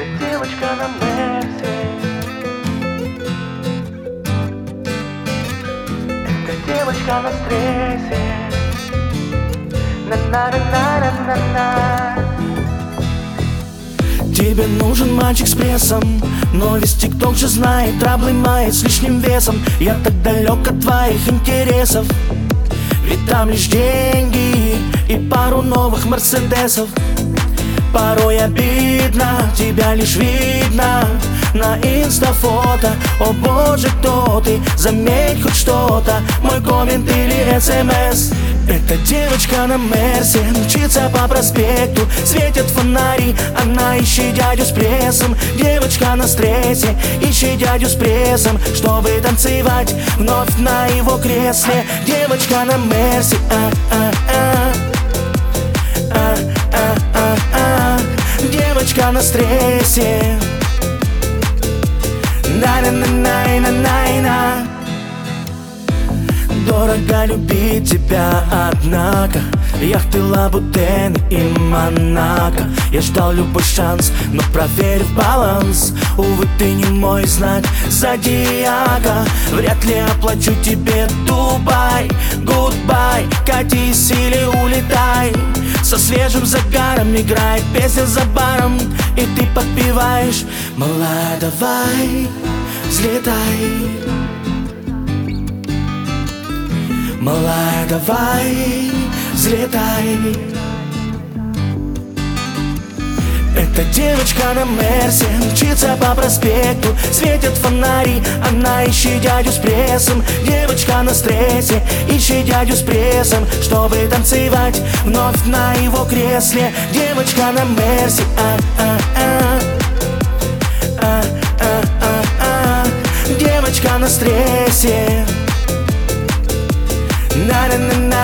девочка на Мерсе. Эта девочка на стрессе. На-на-на-на-на-на. Тебе нужен мальчик с прессом, но весь тикток же знает, траблы мает с лишним весом. Я так далек от твоих интересов, ведь там лишь деньги и пару новых мерседесов. Порой обидно, тебя лишь видно на инстафото. О боже, кто ты? Заметь хоть что-то, мой коммент или СМС. Эта девочка на Мерсе мчится по проспекту, светят фонари, она ищет дядю с прессом. Девочка на стрессе, ищет дядю с прессом, чтобы танцевать вновь на его кресле. Девочка на Мерсе, девочка на стрессе. На-на-на-на-на-на-на. Дорого любить тебя, однако яхты, Лабутены и Монако. Я ждал любой шанс, но проверив баланс, увы, ты не мой знак зодиака. Вряд ли оплачу тебе Дубай, гудбай, катись или улетай. Со свежим загаром играет песня за баром, и ты подпеваешь: малая, давай, взлетай. Малая, давай, взлетай. Эта девочка на Мерсе мчится по проспекту, светят фонари, она ищет дядю с прессом. Девочка на стрессе, ищет дядю с прессом, чтобы танцевать вновь на его кресле. Девочка на Мерсе, девочка на стрессе. На-на-на-на.